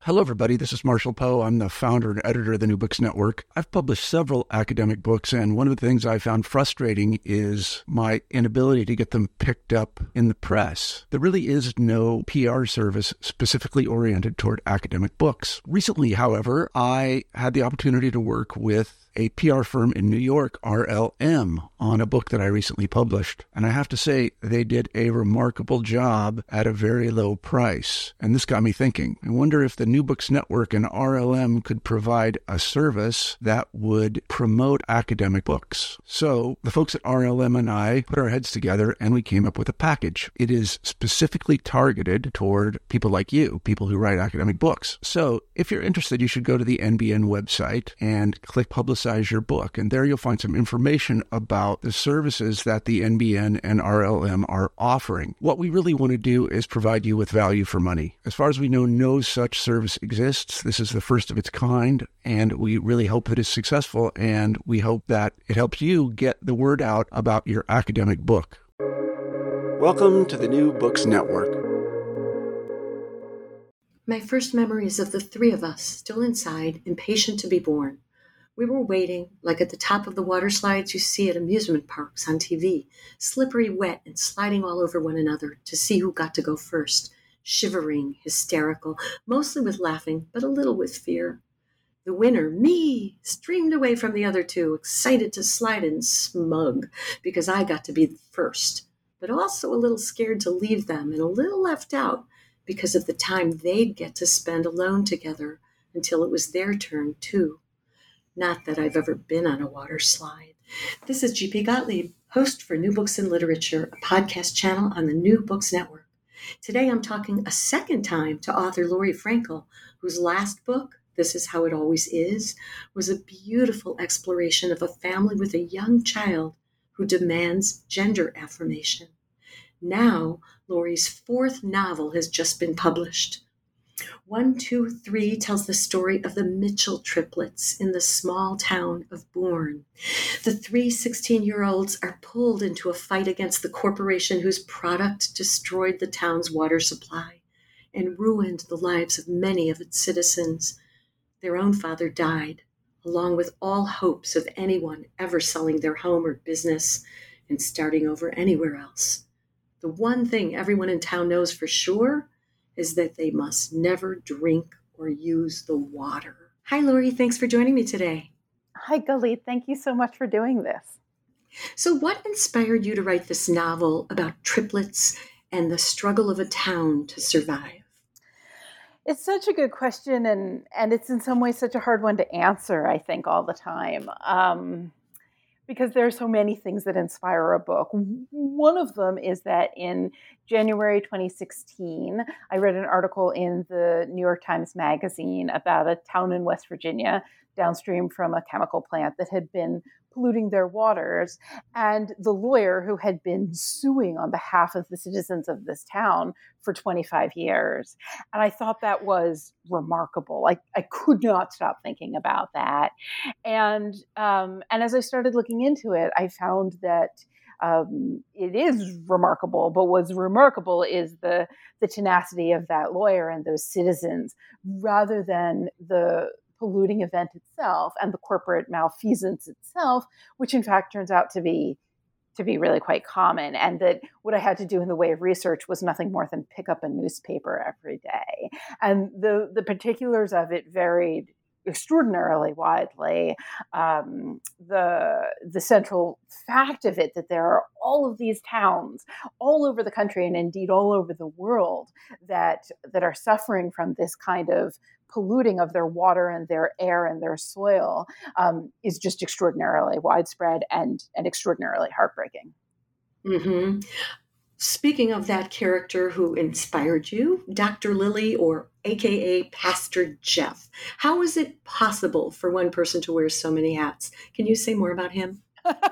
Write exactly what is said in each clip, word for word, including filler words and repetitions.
Hello, everybody. This is Marshall Poe. I'm the founder and editor of the New Books Network. I've published several academic books, and one of the things I found frustrating is my inability to get them picked up in the press. There really is no P R service specifically oriented toward academic books. Recently, however, I had the opportunity to work with a P R firm in New York, R L M, on a book that I recently published. And I have to say, they did a remarkable job at a very low price. And this got me thinking. I wonder if the New Books Network and R L M could provide a service that would promote academic books. So the folks at R L M and I put our heads together and we came up with a package. It is specifically targeted toward people like you, people who write academic books. So if you're interested, you should go to the N B N website and click Publicize your book. And there you'll find some information about the services that the N B N and R L M are offering. What we really want to do is provide you with value for money. As far as we know, no such service exists. This is the first of its kind, and we really hope that it's successful, and we hope that it helps you get the word out about your academic book. Welcome to the New Books Network. My first memories of the three of us, still inside, impatient to be born. We were waiting, like at the top of the water slides you see at amusement parks on T V, slippery, wet, and sliding all over one another to see who got to go first, shivering, hysterical, mostly with laughing, but a little with fear. The winner, me, streamed away from the other two, excited to slide and smug, because I got to be first, but also a little scared to leave them and a little left out because of the time they'd get to spend alone together until it was their turn, too. Not that I've ever been on a water slide. This is G P Gottlieb, host for New Books in Literature, a podcast channel on the New Books Network. Today I'm talking a second time to author Lori Frankel, whose last book, This Is How It Always Is, was a beautiful exploration of a family with a young child who demands gender affirmation. Now, Lori's fourth novel has just been published. One, Two, Three tells the story of the Mitchell triplets in the small town of Bourne. The three sixteen-year-olds are pulled into a fight against the corporation whose product destroyed the town's water supply and ruined the lives of many of its citizens. Their own father died, along with all hopes of anyone ever selling their home or business and starting over anywhere else. The one thing everyone in town knows for sure is that they must never drink or use the water. Hi, Lori. Thanks for joining me today. Hi, Galit. Thank you so much for doing this. So what inspired you to write this novel about triplets and the struggle of a town to survive? It's such a good question, and, and it's in some ways such a hard one to answer, I think, all the time. Um, because there are so many things that inspire a book. One of them is that in January twenty sixteen, I read an article in the New York Times Magazine about a town in West Virginia downstream from a chemical plant that had been polluting their waters. And the lawyer who had been suing on behalf of the citizens of this town for twenty-five years. And I thought that was remarkable. I, I could not stop thinking about that. And, um, and as I started looking into it, I found that Um, it is remarkable, but what's remarkable is the the tenacity of that lawyer and those citizens, rather than the polluting event itself and the corporate malfeasance itself, which in fact turns out to be to be really quite common. And that what I had to do in the way of research was nothing more than pick up a newspaper every day. And the the particulars of it varied extraordinarily widely. Um, the the central fact of it that there are all of these towns all over the country and indeed all over the world that that are suffering from this kind of polluting of their water and their air and their soil um, is just extraordinarily widespread and and extraordinarily heartbreaking. Mm-hmm. Speaking of that character who inspired you, Doctor Lily, or A K A Pastor Jeff, how is it possible for one person to wear so many hats? Can you say more about him?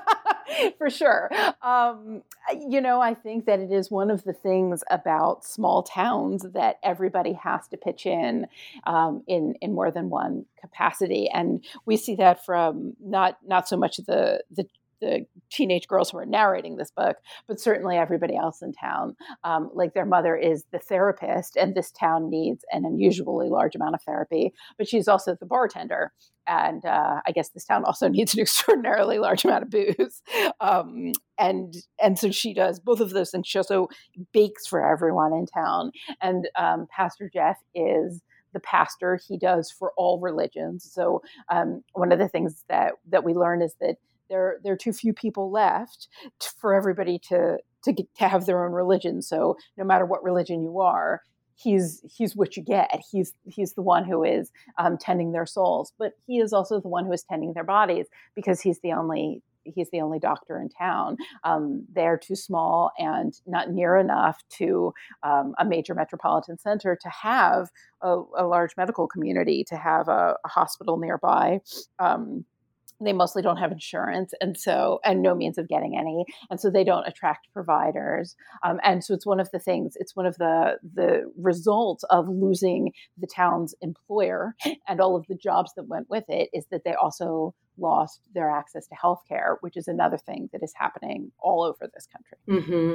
For sure. Um, you know, I think that it is one of the things about small towns that everybody has to pitch in um, in in more than one capacity, and we see that from not not so much the the the teenage girls who are narrating this book, but certainly everybody else in town. Um, like their mother is the therapist, and this town needs an unusually large amount of therapy, but she's also the bartender. And uh, I guess this town also needs an extraordinarily large amount of booze. Um, and and so she does both of those things. She also bakes for everyone in town. And um, Pastor Jeff is the pastor. He does for all religions. So um, one of the things that that we learn is that there there are too few people left t- for everybody to to get, to have their own religion. So no matter what religion you are, he's he's what you get. He's he's the one who is um, tending their souls, but he is also the one who is tending their bodies because he's the only he's the only doctor in town. Um, they're too small and not near enough to um, a major metropolitan center to have a, a large medical community, to have a, a hospital nearby. Um, They mostly don't have insurance, and so and no means of getting any, and so they don't attract providers. Um, and so it's one of the things. It's one of the the results of losing the town's employer and all of the jobs that went with it is that they also lost their access to healthcare, which is another thing that is happening all over this country. Mm-hmm.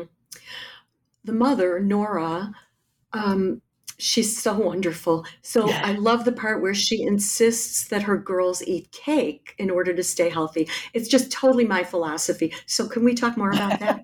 The mother, Nora. Um, She's so wonderful. So I love the part where she insists that her girls eat cake in order to stay healthy. It's just totally my philosophy. So can we talk more about that?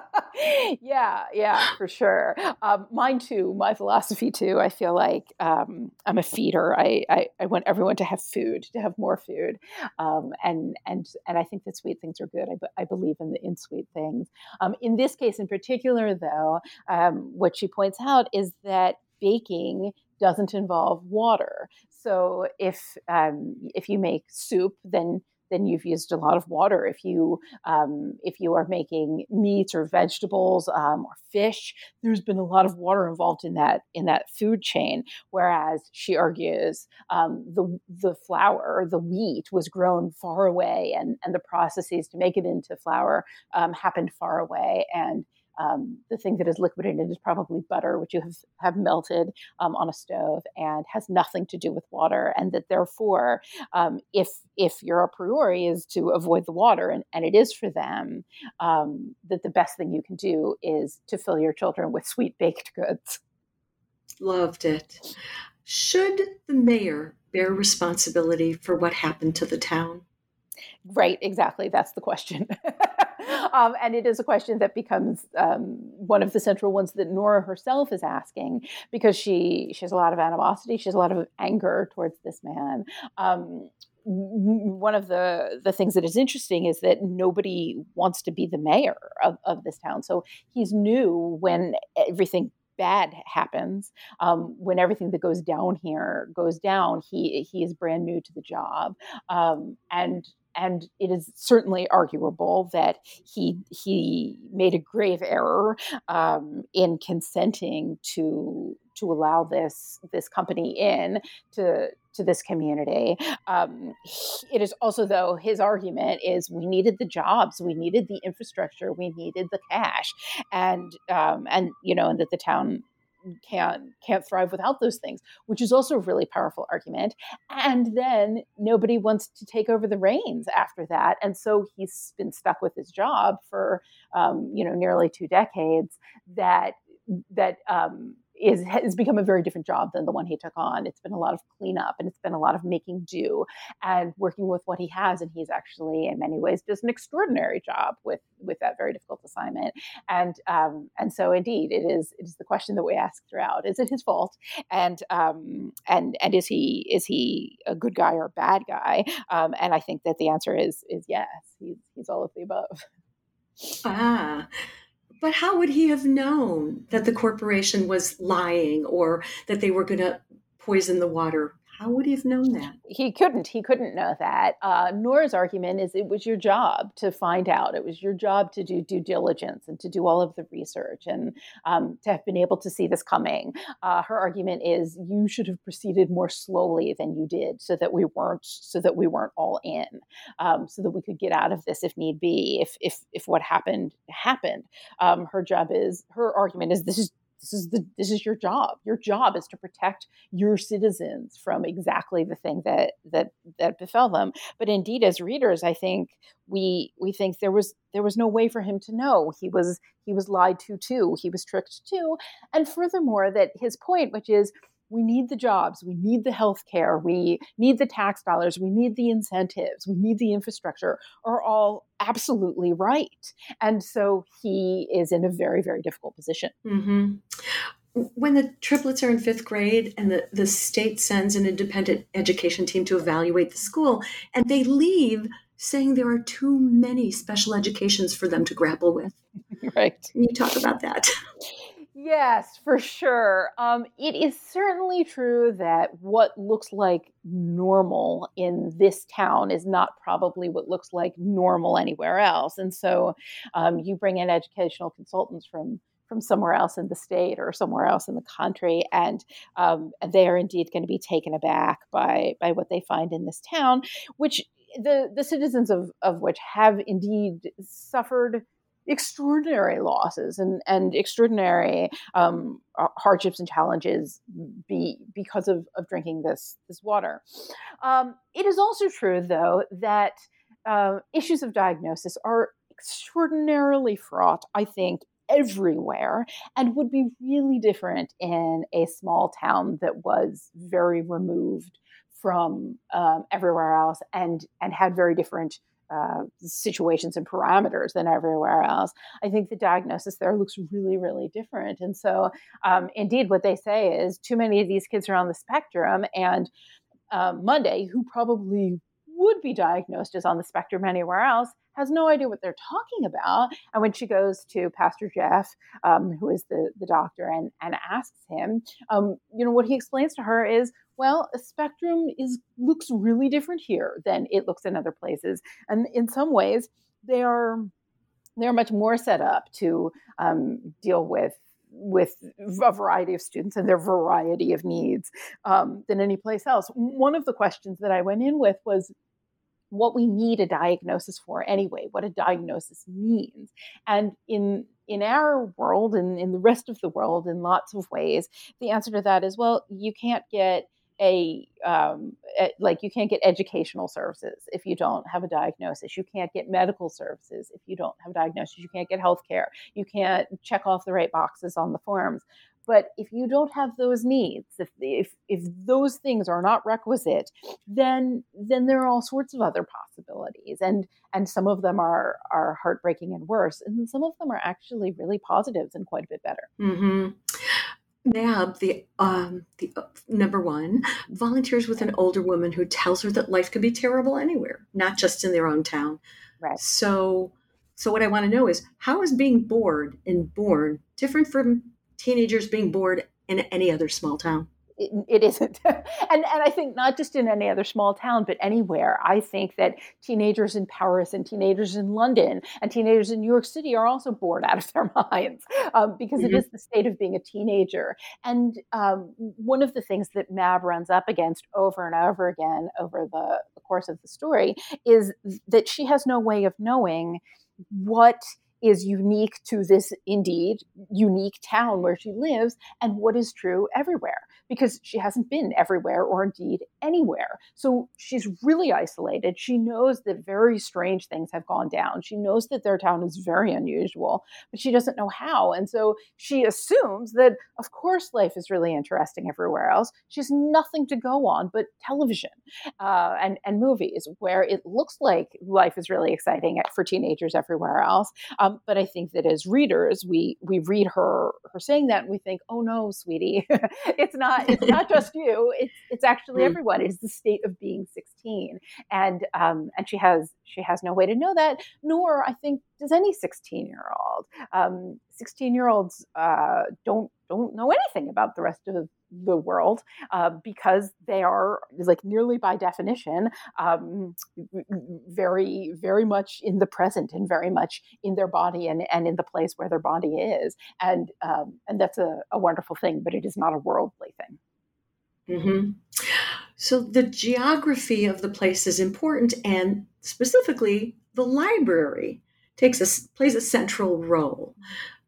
yeah, yeah, for sure. Um, mine too, my philosophy too. I feel like um, I'm a feeder. I, I, I want everyone to have food, to have more food. Um, and and and I think that sweet things are good. I, I believe in the in sweet things. Um, in this case in particular, though, um, what she points out is that baking doesn't involve water. So if um, if you make soup, then then you've used a lot of water. If you um, if you are making meats or vegetables um, or fish, there's been a lot of water involved in that in that food chain. Whereas she argues um, the the flour, the wheat, was grown far away, and and the processes to make it into flour um, happened far away, and Um, the thing that is liquid in it is probably butter, which you have, have melted um, on a stove and has nothing to do with water. And that therefore, um, if if your a priori is to avoid the water, and, and it is for them, um, that the best thing you can do is to fill your children with sweet baked goods. Loved it. Should the mayor bear responsibility for what happened to the town? Right, exactly. That's the question. um, and it is a question that becomes um, one of the central ones that Nora herself is asking, because she, she has a lot of animosity. She has a lot of anger towards this man. Um, one of the, the things that is interesting is that nobody wants to be the mayor of, of this town. So he's new when everything bad happens, um, when everything that goes down here goes down. He he is brand new to the job, um, and and it is certainly arguable that he he made a grave error um, in consenting to to allow this this company in to to this community. Um, it is also, though, his argument is we needed the jobs, we needed the infrastructure, we needed the cash, and um, and you know, and that the town can't can't thrive without those things, which is also a really powerful argument. And then nobody wants to take over the reins after that, and so he's been stuck with his job for um, you know nearly two decades. That that um, is has become a very different job than the one he took on. It's been a lot of cleanup, and it's been a lot of making do and working with what he has. And he's actually, in many ways, does an extraordinary job with with that very difficult assignment. And um, and so, indeed, it is it is the question that we ask throughout: is it his fault? And um, and and is he is he a good guy or a bad guy? Um, and I think that the answer is is yes. He's he's all of the above. Ah. But how would he have known that the corporation was lying or that they were going to poison the water? How would he have known that? He couldn't. He couldn't know that. Uh, Nora's argument is it was your job to find out. It was your job to do due diligence and to do all of the research and um, to have been able to see this coming. Uh, her argument is you should have proceeded more slowly than you did, so that we weren't so that we weren't all in, um, so that we could get out of this if need be. If if if what happened happened, um, her job is her argument is this is. this is the this is your job. Your job is to protect your citizens from exactly the thing that that that befell them. But indeed, as readers, I think we we think there was there was no way for him to know. He was he was lied to too. He was tricked too. And furthermore, that his point, which is, we need the jobs, we need the healthcare, we need the tax dollars, we need the incentives, we need the infrastructure, are all absolutely right. And so he is in a very, very difficult position. Mm-hmm. When the triplets are in fifth grade and the, the state sends an independent education team to evaluate the school, and they leave saying there are too many special educations for them to grapple with. Right. Can you talk about that? Yes, for sure. Um, it is certainly true that what looks like normal in this town is not probably what looks like normal anywhere else. And so um, you bring in educational consultants from from somewhere else in the state or somewhere else in the country, and um, they are indeed going to be taken aback by by what they find in this town, which the the citizens of, of which have indeed suffered extraordinary losses and, and extraordinary um, hardships and challenges be, because of, of drinking this, this water. Um, it is also true, though, that uh, issues of diagnosis are extraordinarily fraught, I think, everywhere, and would be really different in a small town that was very removed from um, everywhere else and, and had very different Uh, situations and parameters than everywhere else. I think the diagnosis there looks really, really different. And so um, indeed, what they say is too many of these kids are on the spectrum, and um, Monday, who probably would be diagnosed as on the spectrum anywhere else, has no idea what they're talking about. And when she goes to Pastor Jeff, um, who is the, the doctor, and, and asks him, um, you know, what he explains to her is, well, a spectrum is looks really different here than it looks in other places. And in some ways, they are they're much more set up to um, deal with with a variety of students and their variety of needs um, than any place else. One of the questions that I went in with was what we need a diagnosis for anyway, what a diagnosis means. And in in our world and in the rest of the world, in lots of ways, the answer to that is, well, you can't get a, um, a like you can't get educational services if you don't have a diagnosis. You can't get medical services if you don't have a diagnosis. You can't get healthcare. You can't check off the right boxes on the forms. But if you don't have those needs, if if if those things are not requisite, then then there are all sorts of other possibilities, and and some of them are are heartbreaking and worse, and some of them are actually really positives and quite a bit better. Mm-hmm. Nab, the um, the uh, number one, volunteers with an older woman who tells her that life could be terrible anywhere, not just in their own town. Right. So, so what I want to know is, how is being bored in Bourne different from teenagers being bored in any other small town? It, it isn't. and and I think not just in any other small town, but anywhere. I think that teenagers in Paris and teenagers in London and teenagers in New York City are also bored out of their minds um, because mm-hmm. it is the state of being a teenager. And um, one of the things that Mab runs up against over and over again over the, the course of the story is that she has no way of knowing what is unique to this indeed unique town where she lives and what is true everywhere, because she hasn't been everywhere or indeed anywhere. So she's really isolated. She knows that very strange things have gone down. She knows that their town is very unusual, but she doesn't know how. And so she assumes that, of course, life is really interesting everywhere else. She has nothing to go on but television uh, and, and movies where it looks like life is really exciting for teenagers everywhere else. Um, but I think that as readers, we we read her her saying that and we think, oh no, sweetie, it's not it's not just you. It's it's actually everyone. It is the state of being sixteen, and um, and she has she has no way to know that. Nor I think does any sixteen year old. Um, sixteen year olds uh, don't don't know anything about the rest of the world uh, because they are, like, nearly by definition um, very very much in the present and very much in their body and, and in the place where their body is, and um, and that's a, a wonderful thing, but it is not a worldly thing. Mm-hmm. So the geography of the place is important, and specifically the library takes a plays a central role.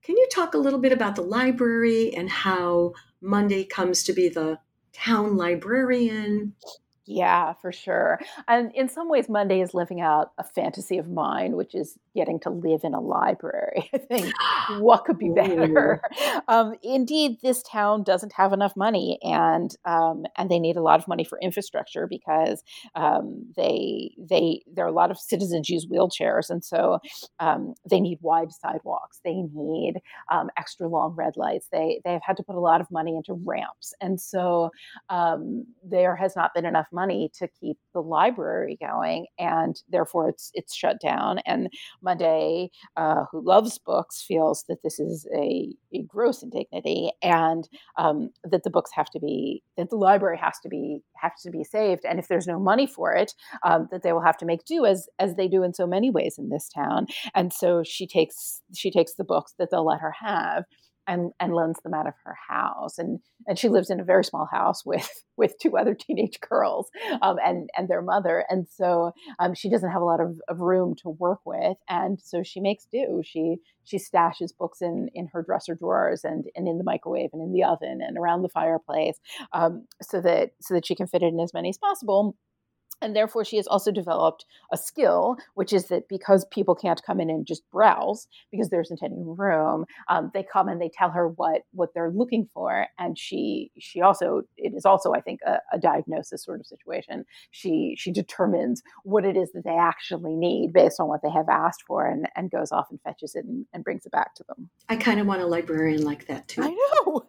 Can you talk a little bit about the library and how Monday comes to be the town librarian? Yeah, for sure. And in some ways, Monday is living out a fantasy of mine, which is getting to live in a library. I think what could be better? Ooh. Um, indeed, this town doesn't have enough money, and um, and they need a lot of money for infrastructure because um, they they there are a lot of citizens use wheelchairs, and so um, they need wide sidewalks. They need um, extra long red lights. They they have had to put a lot of money into ramps, and so um, there has not been enough money to keep the library going, and therefore it's it's shut down. And Monday, uh, who loves books, feels that this is a, a gross indignity, and um, that the books have to be that the library has to be has to be saved. And if there's no money for it, um, that they will have to make do as as they do in so many ways in this town. And so she takes she takes the books that they'll let her have, and and loans them out of her house. And and she lives in a very small house with with two other teenage girls um, and and their mother. And so um, she doesn't have a lot of, of room to work with. And so she makes do. She she stashes books in in her dresser drawers and and in the microwave and in the oven and around the fireplace, um, so that so that she can fit it in as many as possible. And therefore, she has also developed a skill, which is that because people can't come in and just browse because there isn't any room, um, they come and they tell her what what they're looking for, and she she also it is also I think a, a diagnosis sort of situation. She she determines what it is that they actually need based on what they have asked for, and, and goes off and fetches it and, and brings it back to them. I kind of want a librarian like that too. I know.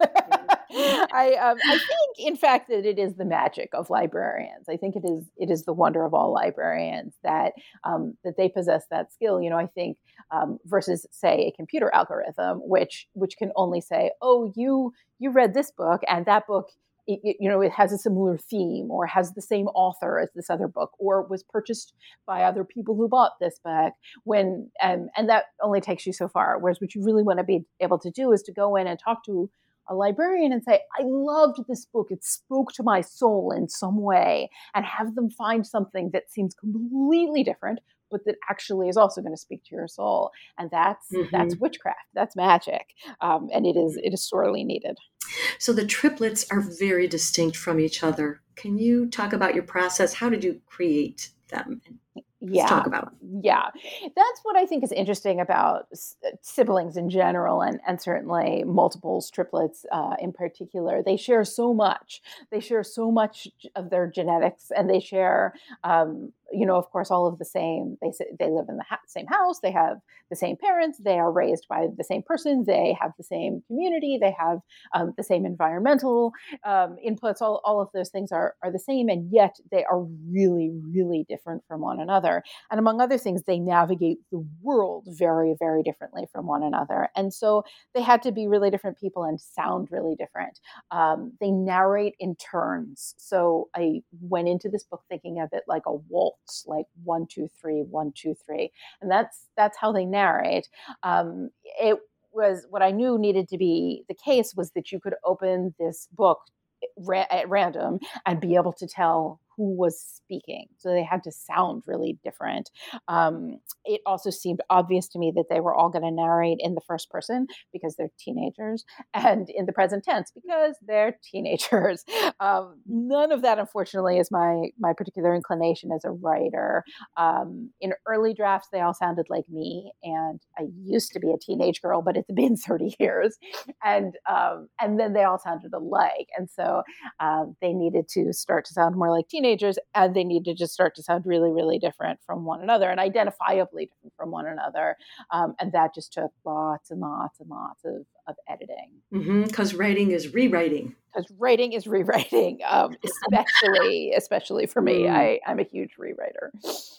I um, I think, in fact, that it is the magic of librarians. I think it is it is the wonder of all librarians that um, that they possess that skill. You know, I think um, versus say a computer algorithm, which which can only say, oh, you you read this book and that book. It, you know, it has a similar theme or has the same author as this other book or was purchased by other people who bought this book when, um, and that only takes you so far. Whereas what you really want to be able to do is to go in and talk to a librarian and say, I loved this book. It spoke to my soul in some way, and have them find something that seems completely different, but that actually is also going to speak to your soul. And that's, mm-hmm. that's witchcraft. That's magic. Um, and it is, it is sorely needed. So the triplets are very distinct from each other. Can you talk about your process? How did you create them? Let's yeah. talk about it. Yeah. That's what I think is interesting about s- siblings in general, and, and certainly multiples, triplets uh, in particular. They share so much. They share so much of their genetics, and they share, um, you know, of course, all of the same. They they live in the ha- same house. They have the same parents. They are raised by the same person. They have the same community. They have um, the same environmental um, inputs. All, all of those things are, are the same, and yet they are really, really different from one another. And among other things, they navigate the world very, very differently from one another. And so they had to be really different people and sound really different. Um, they narrate in turns. So I went into this book thinking of it like a waltz, like one, two, three, one, two, three. And that's that's how they narrate. Um, it was what I knew needed to be the case was that you could open this book ra- at random and be able to tell who was speaking. So they had to sound really different. Um, it also seemed obvious to me that they were all going to narrate in the first person because they're teenagers, and in the present tense because they're teenagers. Um, none of that, unfortunately, is my my particular inclination as a writer. Um, in early drafts, they all sounded like me, and I used to be a teenage girl, but it's been thirty years, and um, and then they all sounded alike, and so uh, they needed to start to sound more like teenagers. Teenagers, and they need to just start to sound really, really different from one another and identifiably different from one another. Um, and that just took lots and lots and lots of, of editing. Because mm-hmm, writing is rewriting. Because writing is rewriting, um, especially, especially for me. Mm. I, I'm a huge rewriter.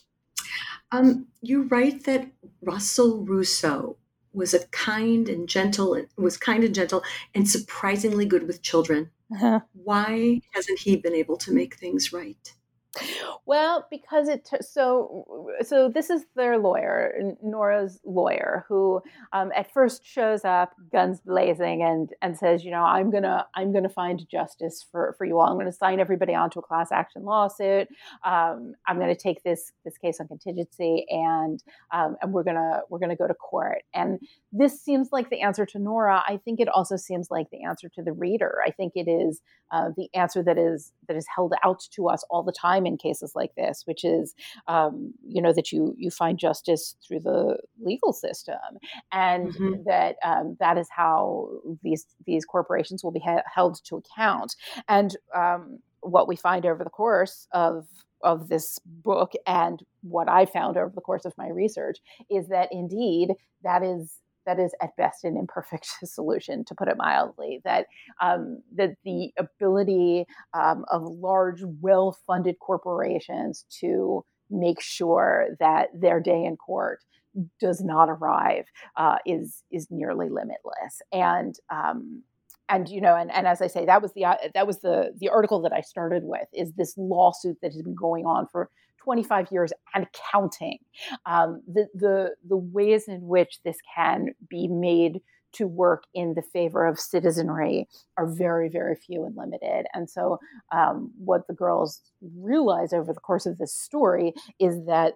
Um, you write that Russell Rousseau was a kind and gentle, was kind and gentle, and surprisingly good with children. Uh-huh. Why hasn't he been able to make things right? Well, because it t- so so this is their lawyer, Nora's lawyer, who um, at first shows up, guns blazing, and and says, you know, I'm gonna I'm gonna find justice for, for you all. I'm gonna sign everybody onto a class action lawsuit. Um, I'm gonna take this this case on contingency, and um, and we're gonna we're gonna go to court. And this seems like the answer to Nora. I think it also seems like the answer to the reader. I think it is uh, the answer that is that is held out to us all the time in cases like this, which is, um, you know, that you you find justice through the legal system, and Mm-hmm. that um, that is how these these corporations will be ha- held to account. And um, what we find over the course of of this book, and what I found over the course of my research, is that indeed that is that is at best an imperfect solution, to put it mildly. That um, that the ability um, of large, well-funded corporations to make sure that their day in court does not arrive uh, is is nearly limitless. And um, and you know, and, and as I say, that was the uh, that was the the article that I started with, is this lawsuit that has been going on for twenty-five years and counting. Um, the the the ways in which this can be made to work in the favor of citizenry are very, very few and limited. And so um, what the girls realize over the course of this story is that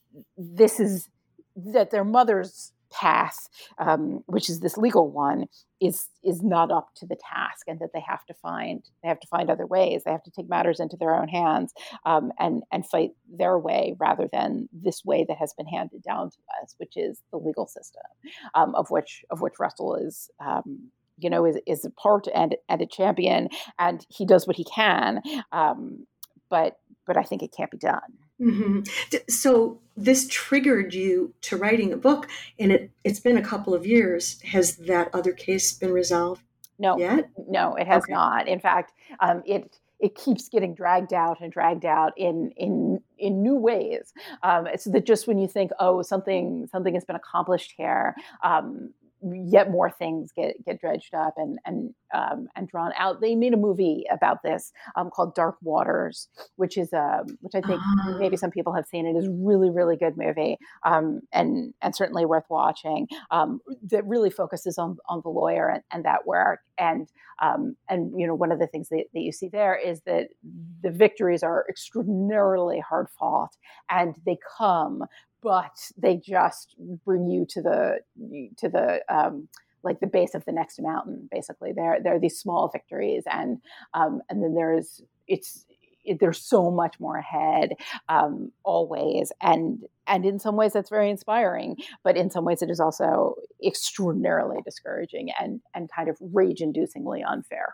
this is that their mother's path, um, which is this legal one, is is not up to the task, and that they have to find they have to find other ways. They have to take matters into their own hands, um, and and fight their way rather than this way that has been handed down to us, which is the legal system, um, of which of which Russell is. Um, you know, is is a part and and a champion, and he does what he can, um, but but I think it can't be done. Mm-hmm. So this triggered you to writing a book, and it, it's been a couple of years. Has that other case been resolved No, yet? no, it has Okay. not. In fact, um, it it keeps getting dragged out and dragged out in in in new ways. Um, so that just when you think, oh, something something has been accomplished here, um, yet more things get get dredged up and and um, and drawn out. They made a movie about this um, called Dark Waters, which is um, which I think Ah. maybe some people have seen. It is a really really good movie, um, and and certainly worth watching. Um, that really focuses on on the lawyer and, and that work. And um, and you know, one of the things that, that you see there is that the victories are extraordinarily hard fought, and they come, but they just bring you to the to the um, like the base of the next mountain. Basically, there there are these small victories, and um, and then there's it's it, there's so much more ahead, um, always, and and in some ways that's very inspiring, but in some ways it is also extraordinarily discouraging and and kind of rage-inducingly unfair.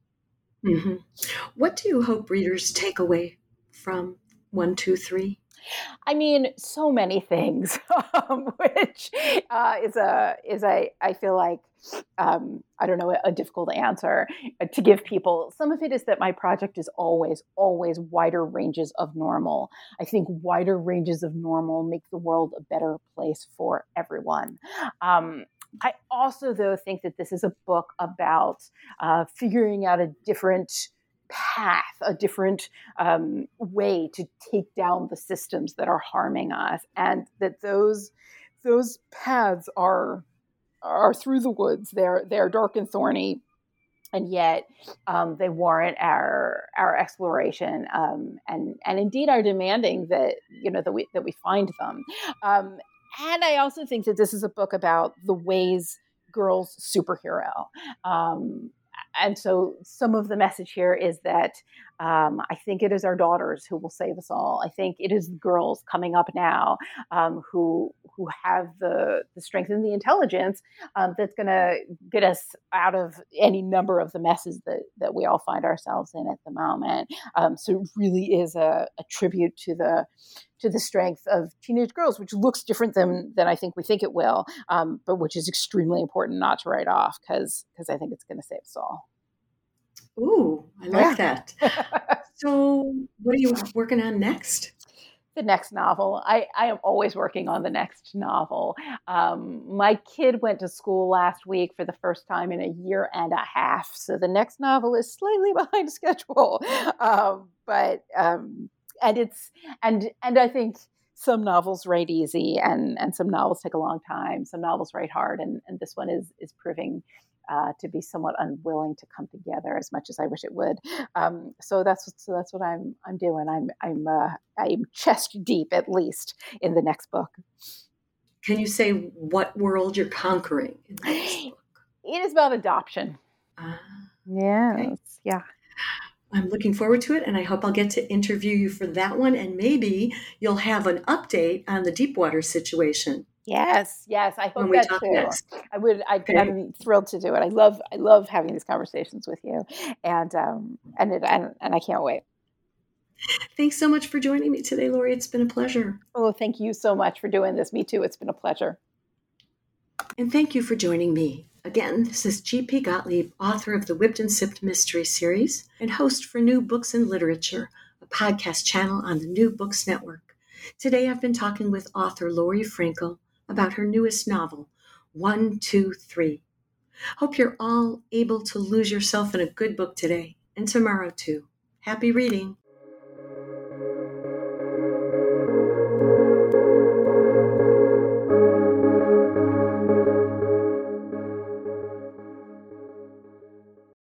Mm-hmm. What do you hope readers take away from one, two, three? I mean, so many things, um, which uh, is a is a I feel like um, I don't know, a difficult answer to give people. Some of it is that my project is always always wider ranges of normal. I think wider ranges of normal make the world a better place for everyone. Um, I also, though, think that this is a book about uh, figuring out a different path, a different um, way to take down the systems that are harming us, and that those those paths are are through the woods. They're they're dark and thorny, and yet um, they warrant our our exploration, um, and and indeed are demanding that you know that we that we find them. Um, and I also think that this is a book about the ways girls superhero. Um, and so some of the message here is that um, I think it is our daughters who will save us all. I think it is girls coming up now um, who who have the the strength and the intelligence um, that's going to get us out of any number of the messes that that we all find ourselves in at the moment. Um, so it really is a, a tribute to the to the strength of teenage girls, which looks different than than I think we think it will, um, but which is extremely important not to write off because because I think it's going to save us all. Ooh, I like Yeah. that. So what are you working on next? The next novel. I, I am always working on the next novel. Um, my kid went to school last week for the first time in a year and a half. So the next novel is slightly behind schedule. Um, but um, and it's and and I think some novels write easy, and and some novels take a long time. Some novels write hard, and and this one is is proving uh, to be somewhat unwilling to come together as much as I wish it would. Um, so that's what, so that's what I'm I'm doing. I'm I'm uh, I'm chest deep at least in the next book. Can you say what world you're conquering in the next book? It is about adoption. Uh, yes, okay. yeah. I'm looking forward to it, and I hope I'll get to interview you for that one, and maybe you'll have an update on the Deepwater situation. Yes, yes, I hope when we that talk too. next. I would. I, Okay. I'm thrilled to do it. I love. I love having these conversations with you, and um, and it, and and I can't wait. Thanks so much for joining me today, Lori. It's been a pleasure. Oh, thank you so much for doing this. Me too. It's been a pleasure. And thank you for joining me. Again, this is G P Gottlieb, author of the Whipped and Sipped Mystery Series and host for New Books and Literature, a podcast channel on the New Books Network. Today I've been talking with author Lori Frankel about her newest novel, One, Two, Three. Hope you're all able to lose yourself in a good book today and tomorrow too. Happy reading.